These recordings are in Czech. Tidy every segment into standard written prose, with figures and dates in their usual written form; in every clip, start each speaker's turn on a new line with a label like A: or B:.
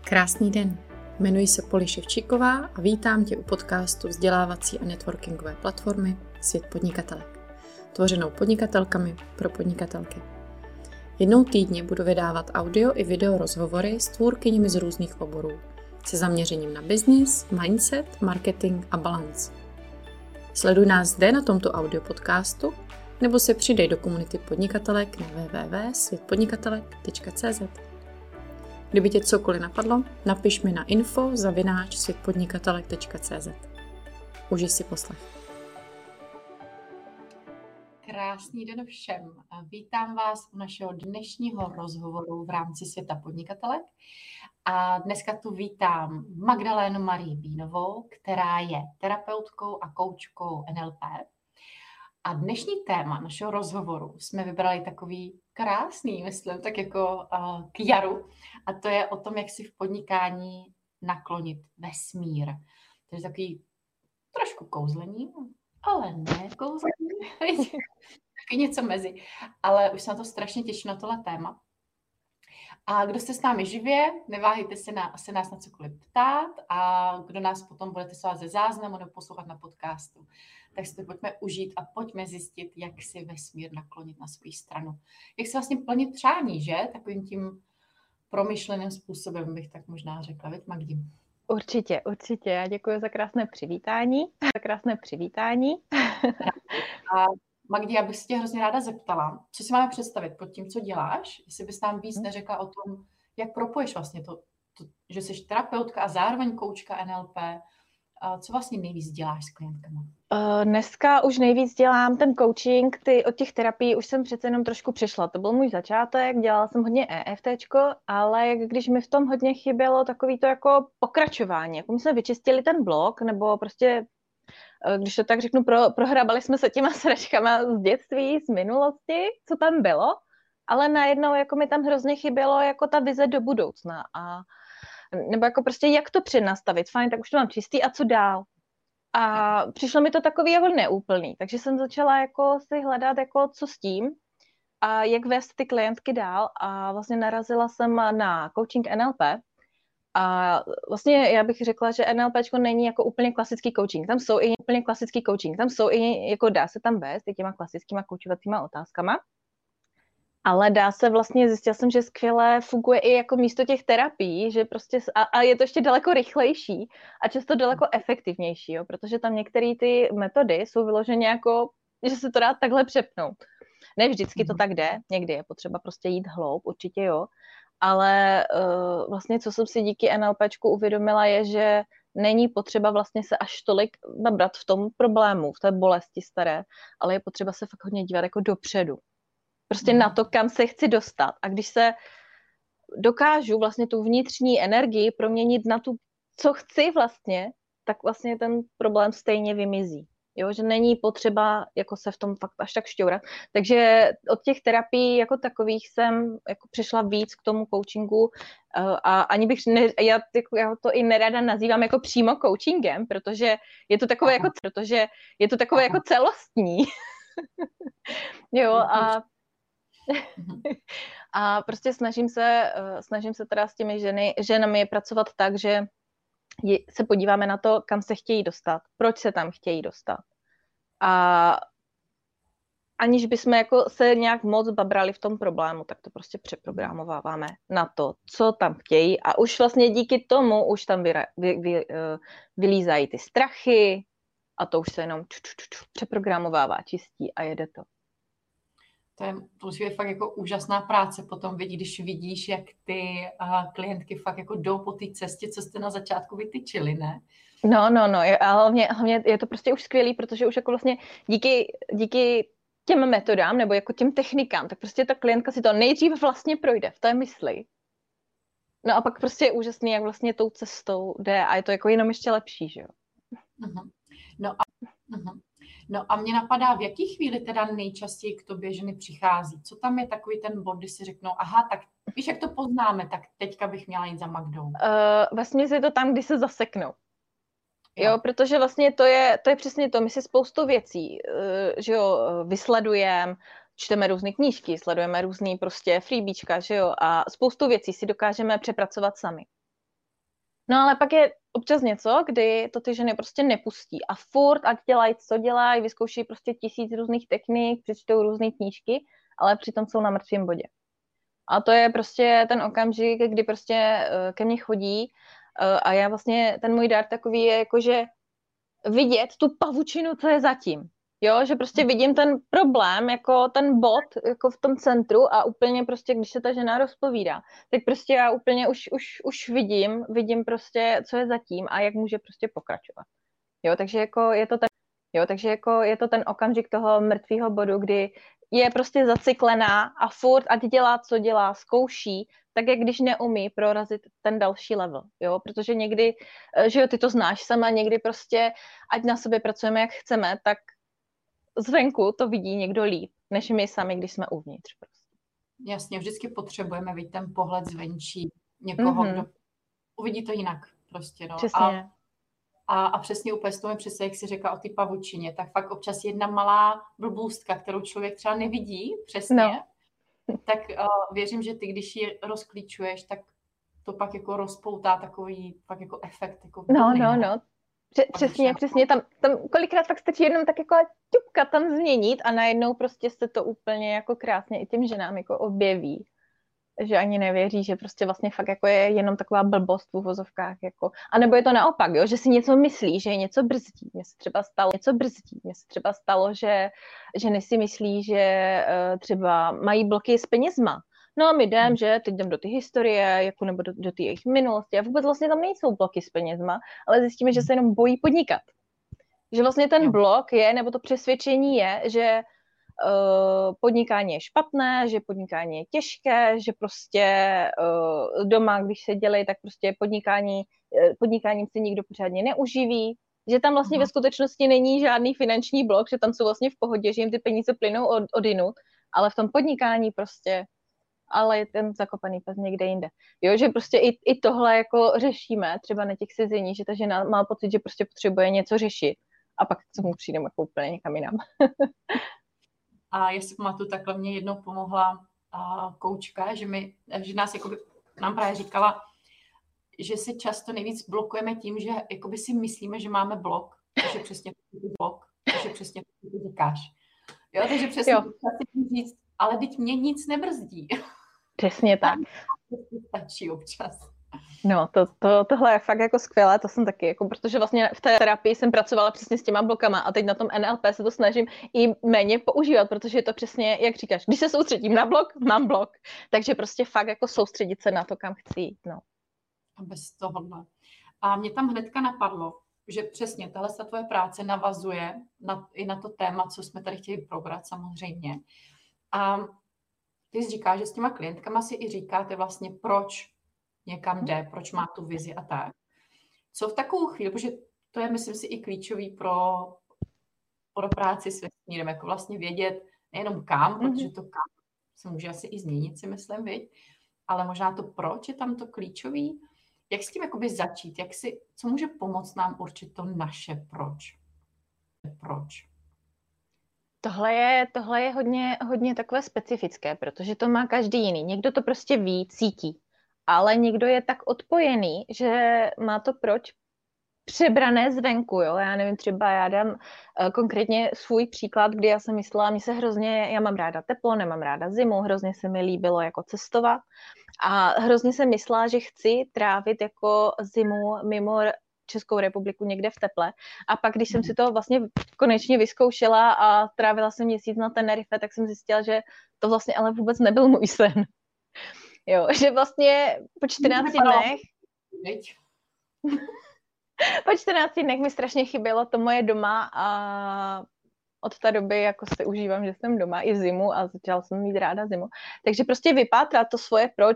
A: Krásný den, jmenuji se Poli Ševčíková a vítám tě u podcastu vzdělávací a networkingové platformy Svět podnikatelek, tvořenou podnikatelkami pro podnikatelky. Jednou týdně budu vydávat audio i video rozhovory s tvůrkyněmi z různých oborů, se zaměřením na business, mindset, marketing a balance. Sleduj nás zde na tomto audio podcastu nebo se přidej do komunity podnikatelek na www.světpodnikatelek.cz. Kdyby tě cokoliv napadlo, napiš mi na info@světpodnikatelek.cz. Užij si poslech. Krásný den všem. Vítám vás u našeho dnešního rozhovoru v rámci Světa podnikatelek. A dneska tu vítám Magdalénu Marii Bínovou, která je terapeutkou a koučkou NLP. A dnešní téma našeho rozhovoru jsme vybrali takový krásný, myslím, tak jako k jaru. A to je o tom, jak si v podnikání naklonit vesmír. To je takový trošku kouzlení, ale ne kouzlení. Taky něco mezi. Ale už se na to strašně těším, na tohle téma. A kdo jste s námi živě, neváhejte se nás na cokoliv ptát, a kdo nás potom budete sledovat ze záznamu nebo poslouchat na podcastu, tak si to pojďme užít a pojďme zjistit, jak si vesmír naklonit na svou stranu. Jak si vlastně plnit přání, že? Takovým tím promyšleným způsobem bych tak možná řekla. Víte, Magdi?
B: Určitě. Já děkuji za krásné přivítání.
A: A Magdi, já bych se tě hrozně ráda zeptala, co si máme představit pod tím, co děláš, jestli bys nám víc neřekla o tom, jak propoješ vlastně to, že jsi terapeutka a zároveň koučka NLP, co vlastně nejvíc děláš s klientkama?
B: Dneska už nejvíc dělám ten coaching, od těch terapií už jsem přece jenom trošku přešla. To byl můj začátek, dělala jsem hodně EFTčko, ale když mi v tom hodně chybělo takový to jako pokračování, jako my jsme vyčistili ten blok, nebo prostě, když to tak řeknu, prohrabali jsme se těma sračkama z dětství, z minulosti, co tam bylo, ale najednou jako mi tam hrozně chybělo jako ta vize do budoucna nebo jako prostě jak to přednastavit, fajn, tak už to mám čistý a co dál. A přišlo mi to takový jako neúplný, takže jsem začala jako si hledat jako co s tím a jak vést ty klientky dál, a vlastně narazila jsem na coaching NLP. A vlastně já bych řekla, že NLPčko není jako úplně klasický coaching. Tam jsou i jako dá se tam vést i těma klasickýma koučovacíma otázkama. Ale dá se vlastně, zjistila jsem, že skvěle funguje i jako místo těch terapií, že prostě, a je to ještě daleko rychlejší a často daleko efektivnější, jo, protože tam některé ty metody jsou vyloženě jako, že se to dá takhle přepnout. Ne vždycky to tak jde, někdy je potřeba prostě jít hloub, určitě jo, ale vlastně, co jsem si díky NLPčku uvědomila, je, že není potřeba vlastně se až tolik nabrat v tom problému, v té bolesti staré, ale je potřeba se fakt hodně dívat jako dopředu. Prostě na to, kam se chci dostat. A když se dokážu vlastně tu vnitřní energii proměnit na tu, co chci vlastně, tak vlastně ten problém stejně vymizí. Jo, že není potřeba jako se v tom fakt až tak šťourat. Takže od těch terapií jako takových jsem jako přišla víc k tomu coachingu, a ani bych, já to i nerada nazývám jako přímo coachingem, protože je to takové jako celostní. Jo, a prostě snažím se teda s těmi ženami pracovat tak, že se podíváme na to, kam se chtějí dostat, proč se tam chtějí dostat. A aniž bychom jako se nějak moc babrali v tom problému, tak to prostě přeprogramováváme na to, co tam chtějí, a už vlastně díky tomu už tam vylízají ty strachy a to už se jenom přeprogramovává, čistí a jede to.
A: To musí být fakt jako úžasná práce potom, když vidíš, jak ty klientky fakt jako jdou po té cestě, co jste na začátku vytyčili, ne?
B: No, a hlavně je to prostě už skvělý, protože už jako vlastně díky těm metodám nebo jako těm technikám, tak prostě ta klientka si to nejdřív vlastně projde v té mysli. No a pak prostě je úžasný, jak vlastně tou cestou jde, a je to jako jenom ještě lepší, že jo?
A: Uh-huh. No a mě napadá, v jaký chvíli teda nejčastěji k tobě ženy přichází? Co tam je takový ten bod, kdy si řeknou, aha, tak víš, jak to poznáme, tak teďka bych měla jít za Magdou.
B: Vlastně je to tam, kdy se zaseknou. Jo, protože vlastně to je přesně to. My si spoustu věcí, že jo, vysledujeme, čteme různé knížky, sledujeme různý prostě freebíčka, že jo, a spoustu věcí si dokážeme přepracovat sami. No ale pak je občas něco, kdy to ty ženy prostě nepustí a furt, ať dělají, co dělají, vyzkouší prostě 1000 různých technik, přečtou různé knížky, ale přitom jsou na mrtvém bodě. A to je prostě ten okamžik, kdy prostě ke mně chodí a já vlastně, ten můj dar takový je jakože vidět tu pavučinu, co je zatím. Jo, že prostě vidím ten problém, jako ten bod, jako v tom centru a úplně prostě, když se ta žena rozpovídá, tak prostě já úplně už vidím prostě, co je zatím a jak může prostě pokračovat. Jo, takže jako je to ten okamžik toho mrtvého bodu, kdy je prostě zacyklená a furt, ať dělá, co dělá, zkouší, tak jak když neumí prorazit ten další level, jo, protože někdy, že jo, ty to znáš sama, někdy prostě, ať na sobě pracujeme, jak chceme, tak zvenku to vidí někdo líp, než my sami, když jsme uvnitř prostě.
A: Jasně, vždycky potřebujeme vidět ten pohled zvenčí někoho, kdo uvidí to jinak prostě, no.
B: Přesně.
A: A přesně úplně s tomu přesně, jak jsi řekla o ty pavučině, tak fakt občas jedna malá blbůstka, kterou člověk třeba nevidí přesně, tak věřím, že ty, když ji rozklíčuješ, tak to pak jako rozpoutá takový pak jako efekt. Jako
B: No. Přesně. Tam kolikrát fakt stačí jenom tak jako ťupka tam změnit a najednou prostě se to úplně jako krásně i těm ženám jako objeví. Že ani nevěří, že prostě vlastně fakt jako je jenom taková blbost v uvozovkách. Jako. A nebo je to naopak, jo? Že si něco myslí, že je něco brzdí. Mně se třeba stalo, že ženy si myslí, že třeba mají bloky s penězma. No a my jdem, že teď jdem do ty historie, jako nebo do ty jejich minulosti a vůbec vlastně tam nejsou bloky s penězma, ale zjistíme, že se jenom bojí podnikat. Že vlastně ten blok je, nebo to přesvědčení je, že podnikání je špatné, že podnikání je těžké, že prostě doma, když se dělají, tak prostě podnikáním se nikdo pořádně neuživí, že tam vlastně ve skutečnosti není žádný finanční blok, že tam jsou vlastně v pohodě, že jim ty peníze plynou odinut, ale v tom podnikání prostě, ale je ten zakopaný pes někde jinde. Jo, že prostě i tohle jako řešíme, třeba na těch sezení, že ta žena má pocit, že prostě potřebuje něco řešit a pak se mu přijdeme jako úplně někam jinam.
A: A jestli pamatuju, takhle mě jednou pomohla koučka, že nás jakoby, nám právě říkala, že si často nejvíc blokujeme tím, že jakoby si myslíme, že máme blok, což je přesně blok, což je přesně to, co říkáš. Jo, takže přesně říct, ale teď mě nic nebrzdí.
B: Přesně tak.
A: To stačí občas.
B: No, tohle je fakt jako skvělé, to jsem taky, jako, protože vlastně v té terapii jsem pracovala přesně s těma blokama a teď na tom NLP se to snažím i méně používat, protože je to přesně, jak říkáš, když se soustředím na blok, mám blok, takže prostě fakt jako soustředit se na to, kam chci jít, no.
A: A bez tohohle. A mě tam hnedka napadlo, že přesně tahle tvoje práce navazuje i na to téma, co jsme tady chtěli probrat samozřejmě. A ty jsi říká, že s těma klientkama si i říkáte vlastně, proč někam jde, proč má tu vizi a tak. Co v takovou chvíli, protože to je, myslím si, i klíčový pro práci s vesmírem, jako vlastně vědět nejenom kam, protože to kam se může asi i změnit, si myslím, viď? Ale možná to proč je tam to klíčový. Jak s tím jakoby začít? Co může pomoct nám určit to naše proč?
B: Tohle je hodně takové specifické, protože to má každý jiný. Někdo to prostě ví, cítí. Ale někdo je tak odpojený, že má to proč přebrané zvenku, jo. Já nevím, třeba já dám konkrétně svůj příklad, kdy já jsem myslela, já mám ráda teplo, nemám ráda zimu, hrozně se mi líbilo jako cestovat a hrozně jsem myslela, že chci trávit jako zimu mimo Českou republiku někde v teple. A pak, když jsem si to vlastně konečně vyzkoušela a trávila jsem měsíc na Tenerife, tak jsem zjistila, že to vlastně ale vůbec nebyl můj sen. Jo, že vlastně po 14 dnech po 14 dnech mi strašně chybělo to moje doma a od té doby jako si užívám, že jsem doma i v zimu a začala jsem mít ráda zimu. Takže prostě vypátrat to svoje proč.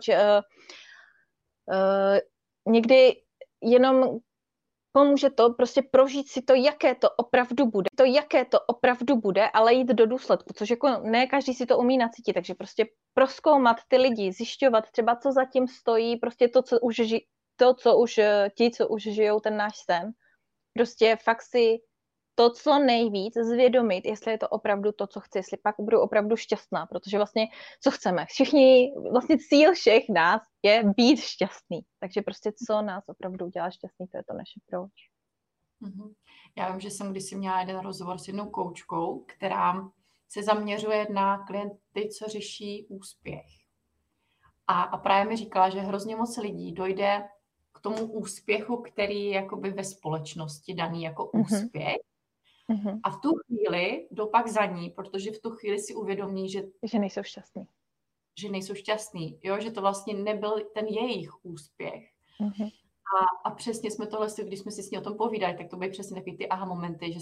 B: Někdy jenom pomůže to prostě prožít si to, jaké to opravdu bude, ale jít do důsledku, což jako ne každý si to umí nacítit, takže prostě prozkoumat ty lidi, zjišťovat třeba, co zatím stojí, prostě to, co už ti, co už žijou ten náš sen, prostě fakt si to, co nejvíc zvědomit, jestli je to opravdu to, co chci, jestli pak budu opravdu šťastná, protože vlastně, co chceme? Všichni, vlastně cíl všech nás je být šťastný. Takže prostě, co nás opravdu dělá šťastný, to je to naše proč.
A: Mhm. Já vím, že jsem kdysi měla jeden rozhovor s jednou koučkou, která se zaměřuje na klienty, co řeší úspěch. A právě mi říkala, že hrozně moc lidí dojde k tomu úspěchu, který je jakoby ve společnosti daný jako úspěch. A v tu chvíli jdou pak za ní, protože v tu chvíli si uvědomí,
B: že nejsou šťastný.
A: Že nejsou šťastný, jo? Že to vlastně nebyl ten jejich úspěch. A přesně jsme tohle, když jsme si s ní o tom povídali, tak to byly přesně takový ty aha momenty,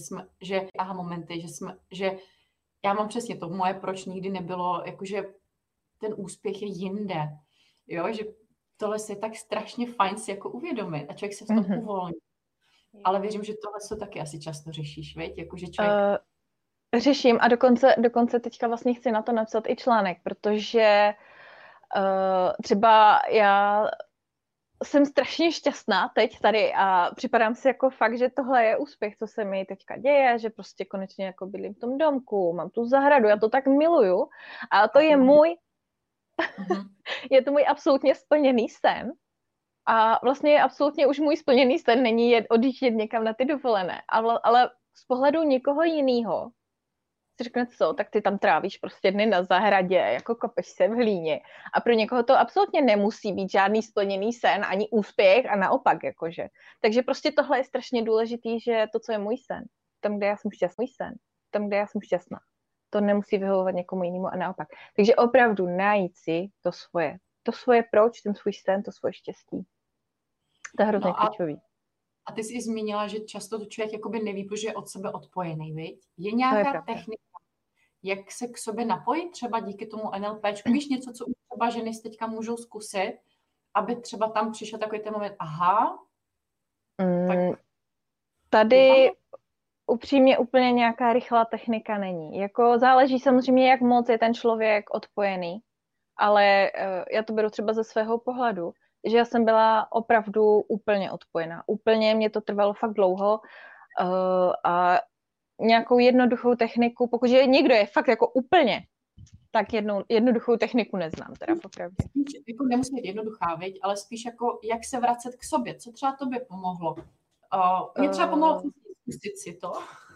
A: že já mám přesně to, moje proč nikdy nebylo, jakože ten úspěch je jinde, jo, že tohle je tak strašně fajn si jako uvědomit a člověk se v tom uvolní. Ale věřím, že tohle se taky asi často řešíš, viď? Jakože člověk...
B: Řeším a dokonce teďka vlastně chci na to napsat i článek, protože třeba já jsem strašně šťastná teď tady a připadám si jako fakt, že tohle je úspěch, co se mi teďka děje, že prostě konečně jako bydlím v tom domku, mám tu zahradu, já to tak miluju a to je je to můj absolutně splněný sen a vlastně je absolutně už můj splněný sen není odjíždět někam na ty dovolené, ale z pohledu někoho jiného si řekne, co, tak ty tam trávíš prostě dny na zahradě, jako kopeš se v hlíně. A pro někoho to absolutně nemusí být žádný splněný sen, ani úspěch a naopak, jakože. Takže prostě tohle je strašně důležitý, že to, co je můj sen, tam, kde já jsem šťastný sen, tam, kde já jsem šťastná, to nemusí vyhovovat někomu jinému a naopak. Takže opravdu najít si to svoje proč, ten svůj sen, to svoje štěstí. To je hrozně klíčový.
A: A ty jsi zmínila, že často to člověk jakoby neví, protože je od sebe odpojený, viď? Je nějaká technika, jak se k sobě napojit třeba díky tomu NLPčku? Víš něco, co už třeba ženy teďka můžou zkusit, aby třeba tam přišel takový ten moment, aha.
B: Tady upřímně úplně nějaká rychlá technika není. Jako záleží samozřejmě, jak moc je ten člověk odpojený, ale já to beru třeba ze svého pohledu, že já jsem byla opravdu úplně odpojená. Úplně mě to trvalo fakt dlouho a nějakou jednoduchou techniku, pokud někdo je fakt jako úplně, tak jednoduchou techniku neznám teda popravdě.
A: Spíš jako nemusí být jednoduchá, viď? Ale spíš jako jak se vracet k sobě. Co třeba tobě pomohlo? Mě třeba pomohlo zkusit si to.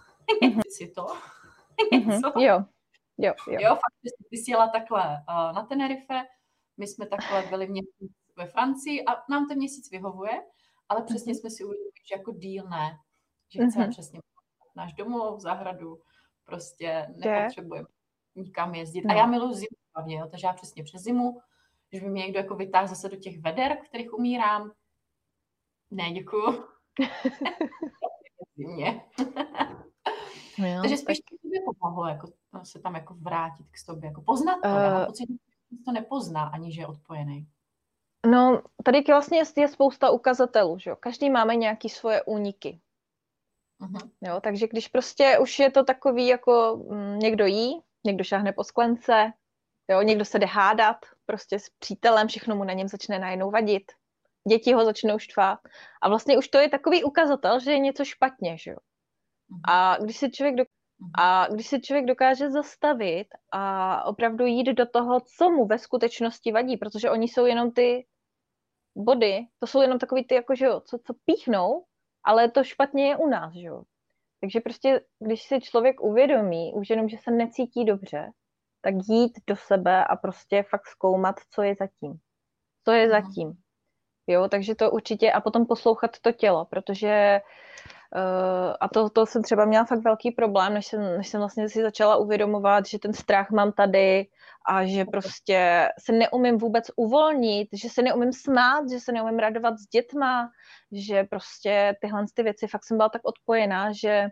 A: Jo, fakt, ty jsi jela takhle na Tenerife, my jsme takhle byli měsíc ve Francii a nám ten měsíc vyhovuje, ale přesně jsme si uvědomili, že jako díl ne. Že chceme přesně náš domov, zahradu, prostě nepotřebujeme nikam jezdit. A já miluji zimu hlavně, jo, takže já přesně přes zimu, že by mě někdo jako vytáhl zase do těch veder, v kterých umírám. Ne, děkuju. Zimě. Takže spíš to by pomohlo jako, se tam jako vrátit k sobě, jako poznat to. Já mám pocit, že to nepozná, ani že je odpojený.
B: No, tady vlastně je spousta ukazatelů, že jo. Každý máme nějaký svoje úniky. Jo, takže když prostě už je to takový, jako někdo jí, někdo šáhne po sklence, jo, někdo se jde hádat prostě s přítelem, všechno mu na něm začne najednou vadit, děti ho začnou štvát a vlastně už to je takový ukazatel, že je něco špatně, že jo. A když se člověk dokáže zastavit a opravdu jít do toho, co mu ve skutečnosti vadí, protože oni jsou jenom ty body, to jsou jenom takový ty, jako, že jo, co píchnou, ale to špatně je u nás, že jo. Takže prostě, když si člověk uvědomí, už jenom, že se necítí dobře, tak jít do sebe a prostě fakt zkoumat, co je zatím. Co je zatím. Jo, takže to určitě, a potom poslouchat to tělo, protože a to jsem třeba měla fakt velký problém, než jsem vlastně si začala uvědomovat, že ten strach mám tady a že prostě se neumím vůbec uvolnit, že se neumím smát, že se neumím radovat s dětma, že prostě tyhle ty věci, fakt jsem byla tak odpojená, že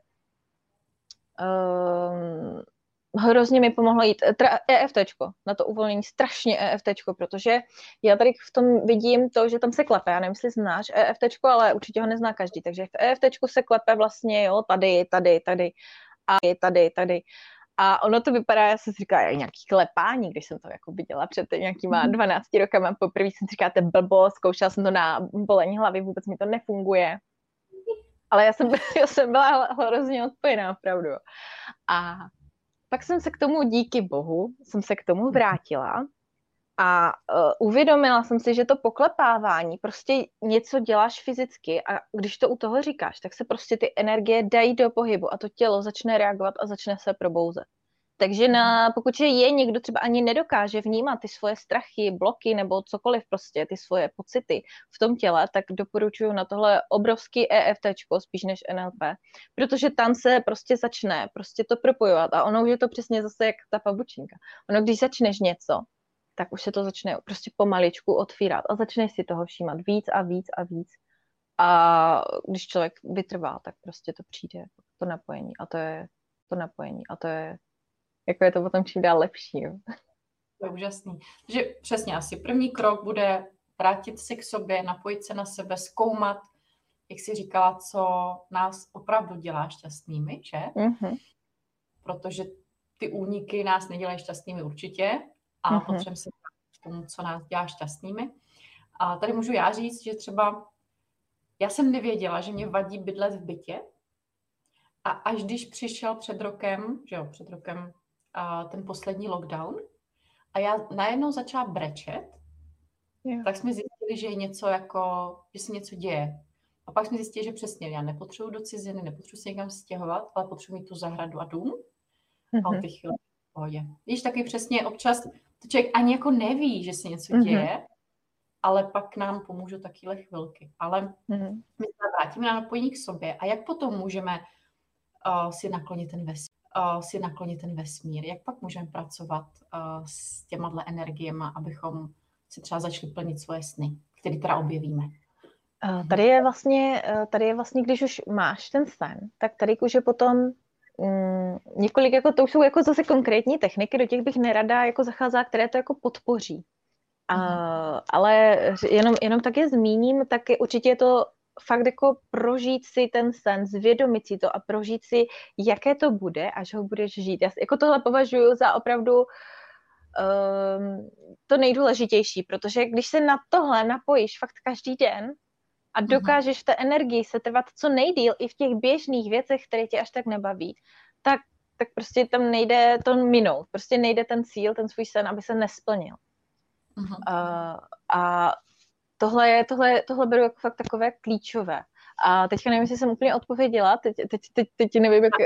B: hrozně mi pomohlo jít EFTčko, na to uvolnění strašně EFTčko, protože já tady v tom vidím to, že tam se klepe, já nevím, jestli znáš EFTčko, ale určitě ho nezná každý, takže v EFTčku se klepe vlastně, jo, tady a tady. A ono to vypadá, já jsem si říkala, nějaký klepání, když jsem to jako viděla před nějakýma 12 rokama, poprvé jsem si říkala, to je blbost, zkoušela jsem to na bolení hlavy, vůbec mi to nefunguje. Ale já jsem byla hrozně odpojená, opravdu. A pak jsem se k tomu, díky bohu, jsem se k tomu vrátila a uvědomila jsem si, že to poklepávání, prostě něco děláš fyzicky a když to u toho říkáš, tak se prostě ty energie dají do pohybu a to tělo začne reagovat a začne se probouzet. Takže pokud je někdo třeba ani nedokáže vnímat ty svoje strachy, bloky nebo cokoliv prostě, ty svoje pocity v tom těle, tak doporučuji na tohle obrovský EFTčko, spíš než NLP, protože tam se prostě začne prostě to propojovat a ono už je to přesně zase jak ta pavučinka. Ono, když začneš něco, tak už se to začne prostě pomaličku otvírat a začneš si toho všímat víc a víc a víc. A když člověk vytrvá, tak prostě to přijde, to napojení a to je to napojení a to je jako je to potom čím dál lepší. Jo.
A: To je úžasný. Takže přesně asi první krok bude vrátit se k sobě, napojit se na sebe, zkoumat, jak jsi říkala, co nás opravdu dělá šťastnými, že?
B: Mm-hmm.
A: Protože ty úniky nás nedělají šťastnými určitě a potřebujeme se k tomu, co nás dělá šťastnými. A tady můžu já říct, že třeba já jsem nevěděla, že mě vadí bydlet v bytě a až když přišel před rokem ten poslední lockdown a já najednou začala brečet, tak jsme zjistili, že je něco že se něco děje. A pak jsme zjistili, že přesně já nepotřebuji do ciziny, nepotřebuji se někam stěhovat, ale potřebuji mít tu zahradu a dům. A od těch chvíli v pohodě. Víš, taky přesně občas to člověk ani jako neví, že se něco děje, ale pak nám pomůžou takovéhle chvilky. Ale my se vrátíme na napojení k sobě a jak potom můžeme si naklonit ten vesmír. Jak pak můžeme pracovat s těma energiemi, abychom si třeba začali plnit svoje sny, které teda objevíme.
B: Tady je vlastně, když už máš ten sen, tak tady už je potom několik, jako to už jsou jako zase konkrétní techniky, do těch bych nerada jako zacházela, které to jako podpoří. Ale jenom tak je zmíním, tak určitě je to fakt jako prožít si ten sen, zvědomit si to a prožít si, jaké to bude, až ho budeš žít. Já jako tohle považuji za opravdu to nejdůležitější, protože když se na tohle napojíš fakt každý den a dokážeš v té energii se trvat co nejdýl i v těch běžných věcech, které tě až tak nebaví, tak prostě tam nejde to minout. Prostě nejde ten cíl, ten svůj sen, aby se nesplnil. A tohle beru jako fakt takové klíčové. A teďka nevím, jestli jsem úplně odpověděla. Teď nevím, jak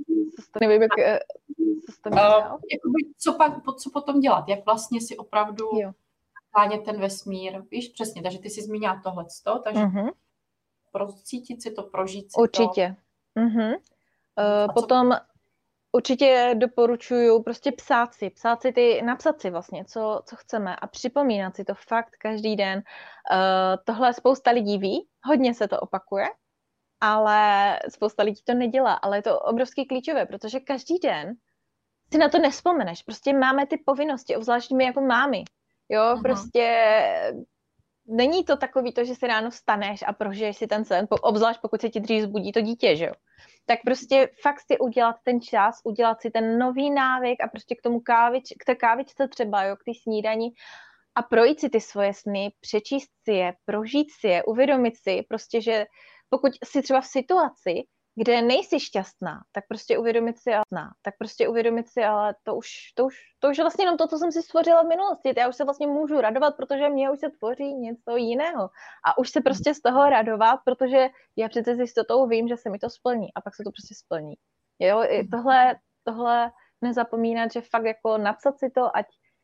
A: co potom dělat? Jak vlastně si opravdu klánět ten vesmír? Víš, přesně, takže ty jsi zmínila tohleto, takže procítit si to, prožít si
B: určitě. Potom určitě doporučuju prostě napsat si vlastně, co chceme a připomínat si to fakt každý den. Tohle spousta lidí ví, hodně se to opakuje, ale spousta lidí to nedělá, ale je to obrovský klíčové, protože každý den si na to nespomeneš. Prostě máme ty povinnosti, obzvlášť my jako mámy. Jo, prostě není to takový to, že si ráno vstaneš a prožiješ si ten sen, obzvlášť pokud se ti dřív zbudí to dítě, že jo. Tak prostě fakt si udělat ten čas, udělat si ten nový návyk a prostě k té kávičce třeba, jo, k té snídani a projít si ty svoje sny, přečíst si je, prožít si je, uvědomit si prostě, že pokud jsi třeba v situaci, kde nejsi šťastná, tak prostě uvědomit si, ale to už je vlastně jenom to, co jsem si stvořila v minulosti. Já už se vlastně můžu radovat, protože mě už se tvoří něco jiného. A už se prostě z toho radovat, protože já přece s jistotou vím, že se mi to splní. A pak se to prostě splní. Jo, tohle nezapomínat, že fakt jako napsat si to,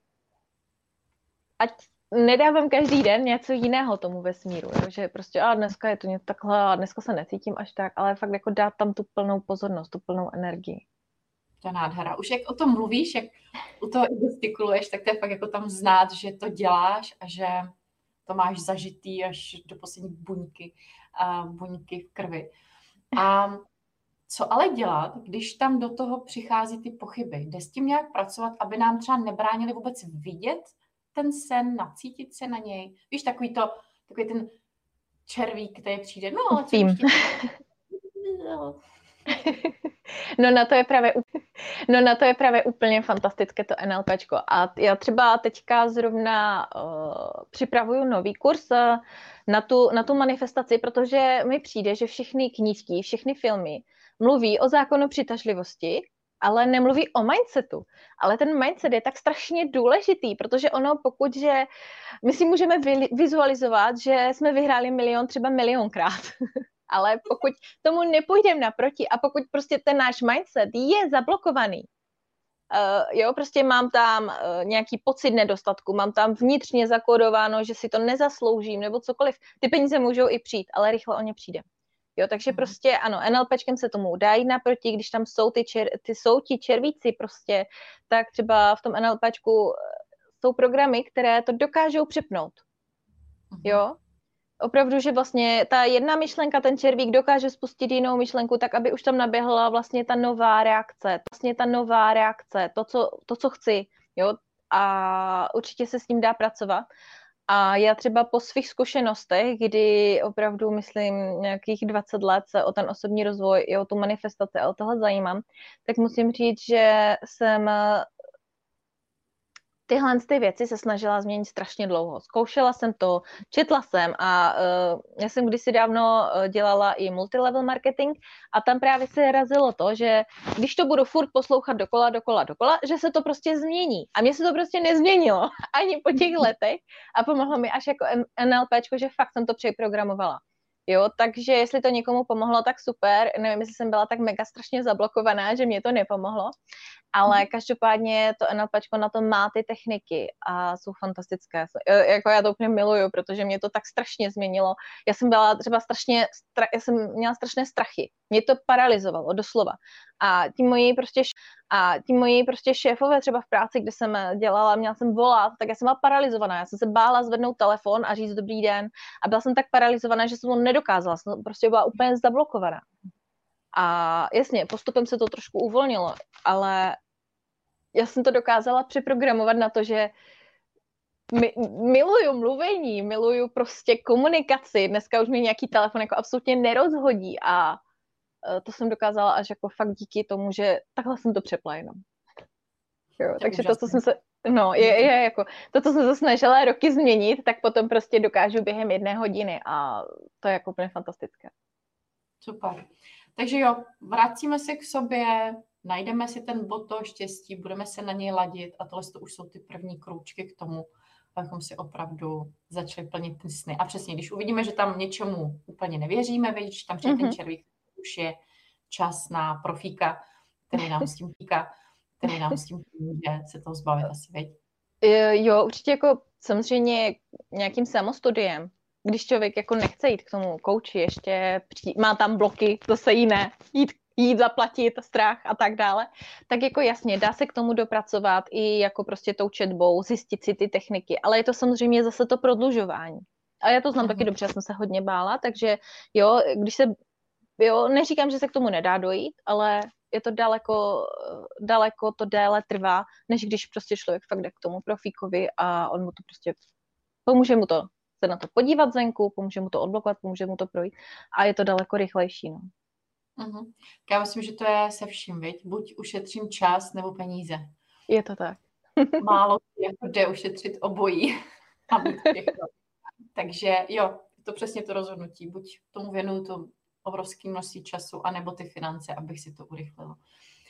B: ať nedávám každý den něco jiného tomu vesmíru, jo? Že prostě dneska je to něco takhle a dneska se necítím až tak, ale fakt jako dát tam tu plnou pozornost, tu plnou energii.
A: To je nádhera. Už jak o tom mluvíš, jak u toho gestikuluješ, tak to je fakt jako tam znát, že to děláš a že to máš zažitý až do poslední buňky v krvi. A co ale dělat, když tam do toho přichází ty pochyby? Jde s tím nějak pracovat, aby nám třeba nebránili vůbec vidět ten sen, nacítit se na něj. Víš, takový ten červík, který přijde. No, ale
B: vím. No na to je právě, no na to je právě úplně fantastické to NLPčko. A já třeba teďka zrovna připravuju nový kurz na tu manifestaci, protože mi přijde, že všechny knížky, všechny filmy mluví o zákonu přitažlivosti, ale nemluví o mindsetu. Ale ten mindset je tak strašně důležitý, protože ono, že my si můžeme vizualizovat, že jsme vyhráli milion třeba milionkrát. Ale pokud tomu nepůjdeme naproti a pokud prostě ten náš mindset je zablokovaný, jo, prostě mám tam nějaký pocit nedostatku, mám tam vnitřně zakódováno, že si to nezasloužím nebo cokoliv, ty peníze můžou i přijít, ale rychle o ně přijde. Jo, takže prostě ano, NLPčkem se tomu dá jít naproti, když tam jsou jsou ti červíci prostě, tak třeba v tom NLPčku jsou programy, které to dokážou přepnout. Jo, opravdu, že vlastně ta jedna myšlenka, ten červík dokáže spustit jinou myšlenku, tak aby už tam naběhla vlastně ta nová reakce, to, co chci, jo, a určitě se s tím dá pracovat. A já třeba po svých zkušenostech, kdy opravdu, myslím, nějakých 20 let se o ten osobní rozvoj i o tu manifestaci a o tohle zajímám, tak musím říct, že jsem tyhle ty věci se snažila změnit strašně dlouho. Zkoušela jsem to, četla jsem a já jsem kdysi dávno dělala i multilevel marketing a tam právě se razilo to, že když to budu furt poslouchat dokola, že se to prostě změní. A mně se to prostě nezměnilo ani po těch letech a pomohlo mi až jako NLPčko, že fakt jsem to přeprogramovala. Jo, takže jestli to někomu pomohlo, tak super. Nevím, jestli jsem byla tak mega strašně zablokovaná, že mě to nepomohlo. Ale každopádně to NLPčko na to má ty techniky a jsou fantastické. Jako já to úplně miluju, protože mě to tak strašně změnilo. Já jsem byla třeba já jsem měla strašné strachy. Mě to paralyzovalo, doslova. A ti moji prostě šéfové třeba v práci, kde jsem dělala, měla jsem volat, tak já jsem byla paralyzovaná. Já jsem se bála zvednout telefon a říct dobrý den. A byla jsem tak paralyzovaná, že jsem to nedokázala. Jsem prostě byla úplně zablokovaná. A jasně, postupem se to trošku uvolnilo, ale já jsem to dokázala přeprogramovat na to, že miluju mluvení, miluju prostě komunikaci. Dneska už mi nějaký telefon jako absolutně nerozhodí a to jsem dokázala až jako fakt díky tomu, že takhle jsem to přepla jenom. Jo, takže úžasný. To, co jsem se, je jako, to, co jsem se snažila roky změnit, tak potom prostě dokážu během 1 hodiny a to je jako úplně fantastické.
A: Super. Takže jo, vracíme se k sobě, najdeme si ten bod toho štěstí, budeme se na něj ladit a tohle to už jsou ty první krůčky k tomu, abychom si opravdu začali plnit ty sny. A přesně, když uvidíme, že tam něčemu úplně nevěříme, když tam přijde ten červík, už je čas na profíka, který nám s tím může se toho zbavit asi, veď?
B: Jo, určitě jako samozřejmě nějakým samostudiem. Když člověk jako nechce jít k tomu kouči, ještě má tam bloky, zase jiné, jít zaplatit, strach a tak dále, tak jako jasně, dá se k tomu dopracovat i jako prostě tou četbou, zjistit si ty techniky, ale je to samozřejmě zase to prodlužování. A já to znám taky dobře, já jsem se hodně bála, takže jo, neříkám, že se k tomu nedá dojít, ale je to daleko to déle trvá, než když prostě člověk fakt jde k tomu profíkovi a on mu to prostě pomůže mu to se na to podívat zvenku, pomůže mu to odblokovat, pomůže mu to projít a je to daleko rychlejší. No.
A: Uh-huh. Já myslím, že to je se vším, viď? Buď ušetřím čas nebo peníze.
B: Je to tak.
A: Málo jde ušetřit obojí. Takže jo, to přesně to rozhodnutí. Buď tomu věnuju to obrovské množství času, anebo ty finance, abych si to urychlila.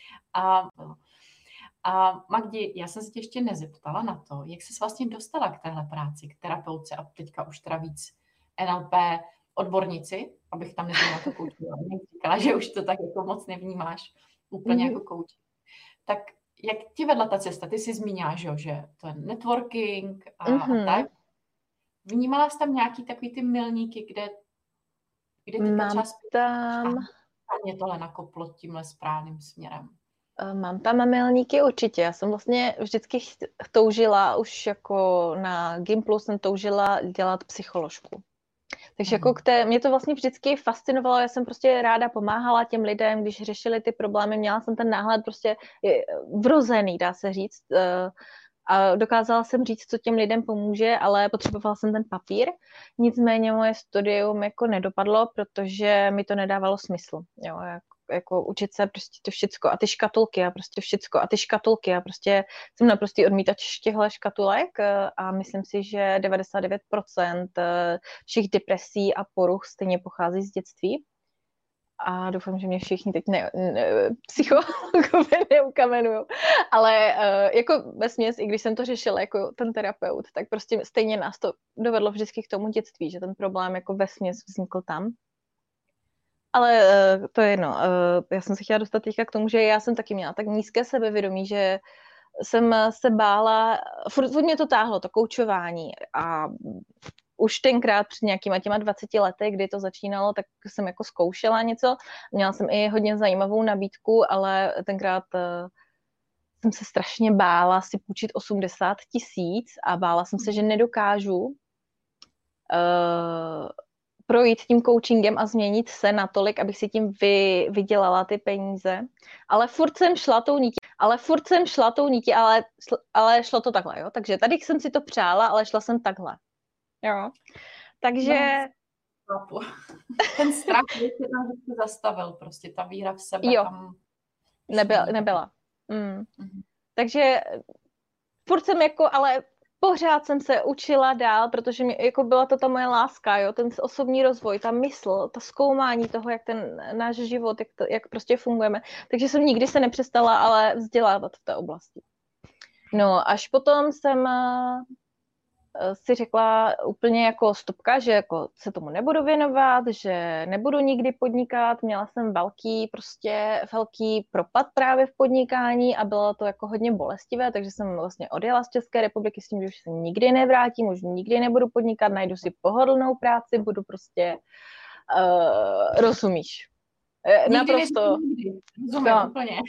A: A Magdi, já jsem se tě ještě nezeptala na to, jak jsi vlastně dostala k téhle práci, k terapeutce a teďka už teda víc NLP odbornici, abych tam nezmínila to koučila. Říkala, že už to tak jako moc nevnímáš úplně jako kouč. Tak jak ti vedla ta cesta? Ty jsi zmínila, že to je networking a tak. Vnímala jsi tam nějaký takový ty milníky, kde ty čas mě tohle nakoplo tímhle správným směrem?
B: Mám tam milníky určitě. Já jsem vlastně vždycky toužila, už jako na Gimplu jsem toužila dělat psycholožku. Takže jako mě to vlastně vždycky fascinovalo, já jsem prostě ráda pomáhala těm lidem, když řešili ty problémy, měla jsem ten náhled prostě vrozený, dá se říct. A dokázala jsem říct, co těm lidem pomůže, ale potřebovala jsem ten papír. Nicméně moje studium jako nedopadlo, protože mi to nedávalo smysl. Jo, jako učit se prostě to všecko a ty škatulky a prostě všecko a ty škatulky a prostě jsem naprostý odmítač těchto škatulek a myslím si, že 99% všech depresí a poruch stejně pochází z dětství. A doufám, že mě všichni teď psychologové neukamenujou. Ale jako vesměs, i když jsem to řešila jako ten terapeut, tak prostě stejně nás to dovedlo vždycky k tomu dětství, že ten problém jako vesměs vznikl tam. Ale to je jedno. Já jsem se chtěla dostat teďka k tomu, že já jsem taky měla tak nízké sebevědomí, že jsem se bála, furt mě to táhlo, to koučování a už tenkrát před nějakýma těma 20 lety, kdy to začínalo, tak jsem jako zkoušela něco. Měla jsem i hodně zajímavou nabídku, ale tenkrát jsem se strašně bála si půjčit 80 000 a bála jsem se, že nedokážu projít tím coachingem a změnit se natolik, abych si tím vydělala ty peníze. Ale furt jsem šla tou nití, ale šlo to takhle, jo. Takže tady jsem si to přála, ale šla jsem takhle. Jo. Takže...
A: No, ten strach se tam vždycky zastavil, prostě ta víra v sebe
B: jo.
A: tam...
B: Nebyla. Takže furt jsem jako, ale pořád jsem se učila dál, protože mě, jako byla to ta moje láska, jo, ten osobní rozvoj, ta mysl, ta zkoumání toho, jak ten náš život, jak prostě fungujeme. Takže jsem nikdy se nepřestala ale vzdělávat v té oblasti. No, až potom jsem si řekla úplně jako stopka, že jako se tomu nebudu věnovat, že nebudu nikdy podnikat. Měla jsem velký propad právě v podnikání a bylo to jako hodně bolestivé, takže jsem vlastně odjela z České republiky s tím, že už se nikdy nevrátím, už nikdy nebudu podnikat, najdu si pohodlnou práci, budu prostě rozumíš. Naprosto.
A: Rozumím, úplně.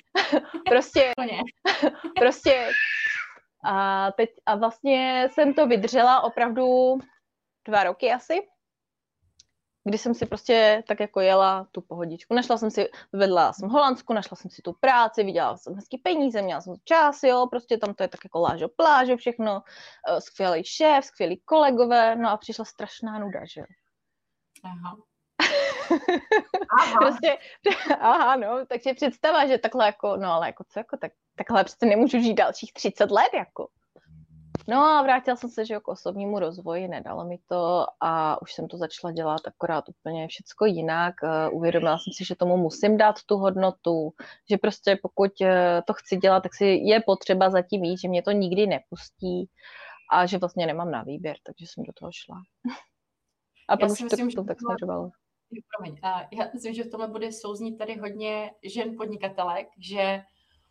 B: Prostě a vlastně jsem to vydržela opravdu 2 roky asi, kdy jsem si prostě tak jako jela tu pohodičku. Vedla jsem Holandsku, našla jsem si tu práci, vydělala jsem hezký peníze, měla jsem čas, jo, prostě tam to je tak jako lážo plážo, všechno, skvělý šéf, skvělý kolegové, no a přišla strašná nuda, že jo.
A: Aha.
B: Prostě, no, takže představa, že takhle jako, no ale jako co, jako takhle přece nemůžu žít dalších 30 let, jako. No a vrátila jsem se, že jako osobnímu rozvoji, nedalo mi to a už jsem to začala dělat akorát úplně všecko jinak. Uvědomila jsem si, že tomu musím dát tu hodnotu, že prostě pokud to chci dělat, tak si je potřeba zatím jít, že mě to nikdy nepustí a že vlastně nemám na výběr, takže jsem do toho šla. A pak už to tak směřovalo.
A: Já myslím, že v tomhle bude souznít tady hodně žen podnikatelek, že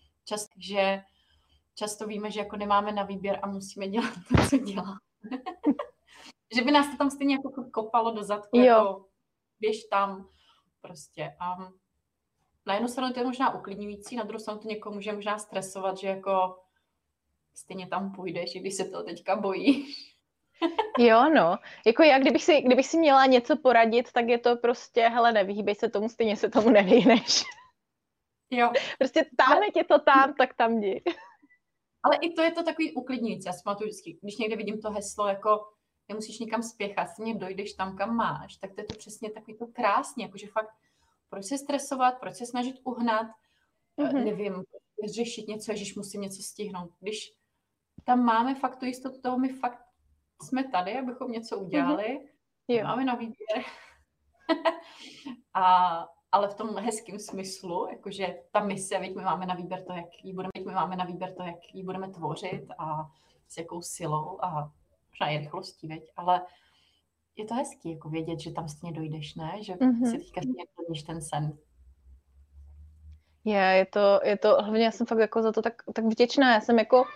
A: často víme, že jako nemáme na výběr a musíme dělat to, co děláme. Že by nás to tam stejně jako kopalo do zadku, jako běž tam prostě. A na jednu stranu to je možná uklidňující, na druhou stranu to někoho může možná stresovat, že jako stejně tam půjdeš, i když se to teďka bojíš.
B: Jo, no. Jako já, kdybych si měla něco poradit, tak je to prostě, hele, nevyhýbej se tomu, stejně se tomu nevyhneš.
A: Jo.
B: Prostě táhne tě to tam, tak tam jdi.
A: Ale i to je to takový uklidňující. Já si pamatuju vždycky, když někde vidím to heslo, jako nemusíš nikam spěchat, stejně dojdeš tam, kam máš, tak to je to přesně takový to krásný, jakože fakt, proč se stresovat, proč se snažit uhnat, nevím, řešit něco, ježiš, musím něco stihnout. Když tam máme fakt tu jistotu toho, my fakt jsme tady, abychom něco udělali, máme na výběr. Ale v tom hezkém smyslu, jakože ta mise, my máme na výběr to, jak ji budeme tvořit a s jakou silou a možná i rychlostí, veď, ale je to hezký, jako vědět, že tam stejně dojdeš, ne? Že si teďka plníš ten sen.
B: Je to, hlavně já jsem fakt jako za to tak vděčná, já jsem jako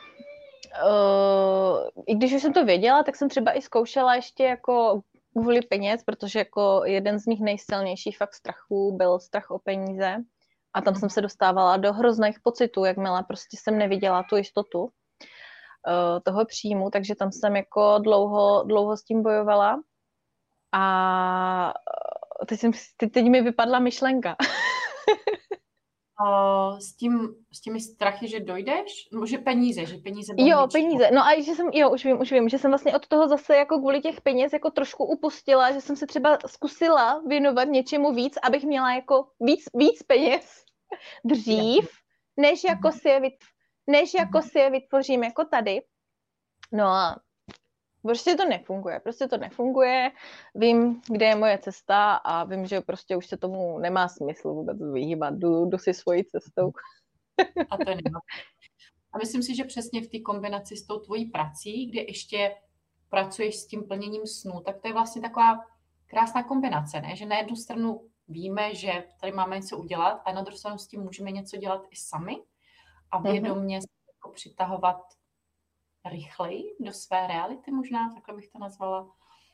B: i když už jsem to věděla, tak jsem třeba i zkoušela ještě jako kvůli peněz, protože jako jeden z mých nejsilnějších fakt strachů byl strach o peníze a tam jsem se dostávala do hrozných pocitů, jakmile prostě jsem neviděla tu jistotu toho příjmu, takže tam jsem jako dlouho s tím bojovala a teď mi vypadla myšlenka.
A: s těmi strachy, že dojdeš? No, že peníze budou
B: Jo,
A: větší.
B: peníze. No a že jsem, jo, už vím, že jsem vlastně od toho zase jako kvůli těch peněz jako trošku upustila, že jsem se třeba zkusila věnovat něčemu víc, abych měla jako víc peněz dřív, než jako si je, si je vytvořím jako tady. No a prostě to nefunguje, vím, kde je moje cesta a vím, že prostě už se tomu nemá smysl vůbec vyhýbat, jdu si svojí cestou.
A: A to nemá. A myslím si, že přesně v té kombinaci s tou tvojí prací, kde ještě pracuješ s tím plněním snů, tak to je vlastně taková krásná kombinace, ne? Že na jednu stranu víme, že tady máme něco udělat a na druhou stranu s tím můžeme něco dělat i sami a vědomě se jako přitahovat rychleji do své reality možná, takhle bych to nazvala.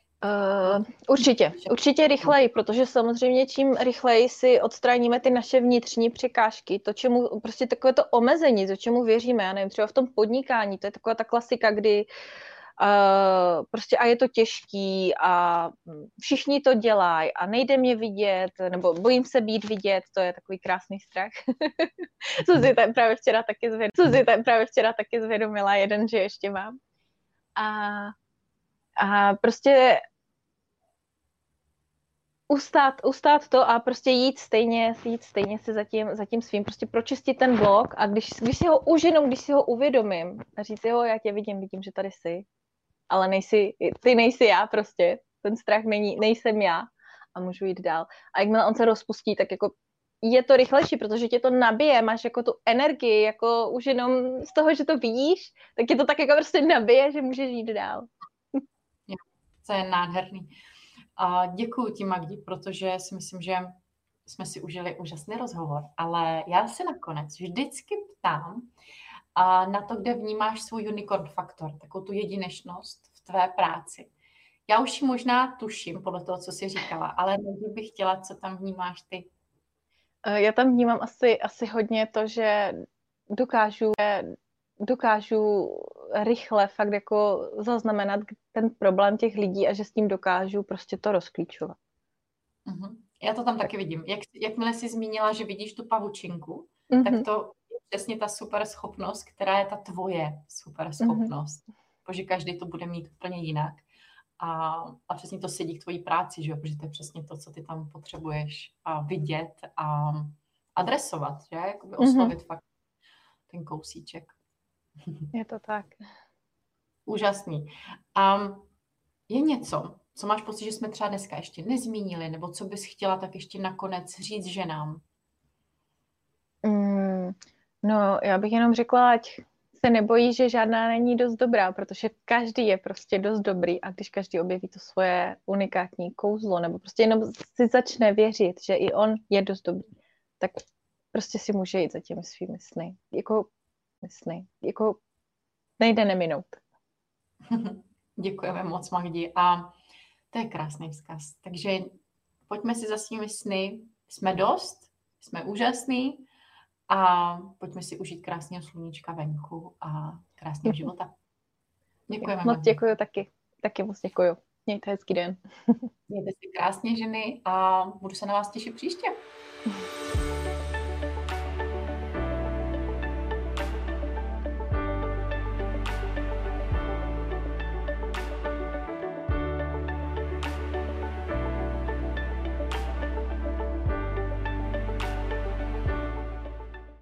B: Určitě rychleji, protože samozřejmě čím rychleji si odstraníme ty naše vnitřní překážky, to, čemu, prostě takové to omezení, to, čemu věříme, já nevím, třeba v tom podnikání, to je taková ta klasika, kdy prostě a je to těžký a všichni to dělají a nejde mě vidět, nebo bojím se být vidět, to je takový krásný strach. Co si tam právě včera taky zvědomila, jeden, že ještě mám. A prostě ustát to a prostě jít stejně si za tím svým, prostě pročistit ten blok a když si ho uvědomím a říct, jo, já tě vidím, že tady jsi, ale ty nejsi já prostě, ten strach nejsem já a můžu jít dál. A jakmile on se rozpustí, tak jako je to rychlejší, protože tě to nabije, máš jako tu energii, jako už jenom z toho, že to vidíš, tak tě to tak jako prostě nabije, že můžeš jít dál.
A: To je nádherný. A děkuji ti, Magdi, protože si myslím, že jsme si užili úžasný rozhovor, ale já se nakonec vždycky ptám na to, kde vnímáš svůj unicorn faktor, takovou tu jedinečnost v tvé práci. Já už ji možná tuším podle toho, co jsi říkala, ale nejdřív bych chtěla, co tam vnímáš ty.
B: Já tam vnímám asi hodně to, že dokážu rychle fakt jako zaznamenat ten problém těch lidí a že s tím dokážu prostě to rozklíčovat.
A: Já to tam taky vidím. Jakmile jsi zmínila, že vidíš tu pavučinku, tak to je přesně ta super schopnost, která je ta tvoje super schopnost. Protože každý to bude mít úplně jinak. A přesně to sedí k tvojí práci, že jo? Protože to je přesně to, co ty tam potřebuješ vidět a adresovat, že? Jakoby oslovit fakt ten kousíček.
B: Je to tak.
A: Úžasný. Je něco, co máš pocit, že jsme třeba dneska ještě nezmínili, nebo co bys chtěla tak ještě nakonec říct ženám?
B: No, já bych jenom řekla, ať se nebojí, že žádná není dost dobrá, protože každý je prostě dost dobrý a když každý objeví to svoje unikátní kouzlo, nebo prostě jenom si začne věřit, že i on je dost dobrý, tak prostě si může jít za těmi svými sny. Jako nejde neminout.
A: Děkujeme moc, Magdi. A to je krásný vzkaz. Takže pojďme si za svými sny. Jsme dost, jsme úžasný a pojďme si užít krásného sluníčka venku a krásného života. Děkujeme.
B: Moc děkuju taky. Taky moc děkuju. Mějte hezký den.
A: Mějte si krásně, ženy, a budu se na vás těšit příště.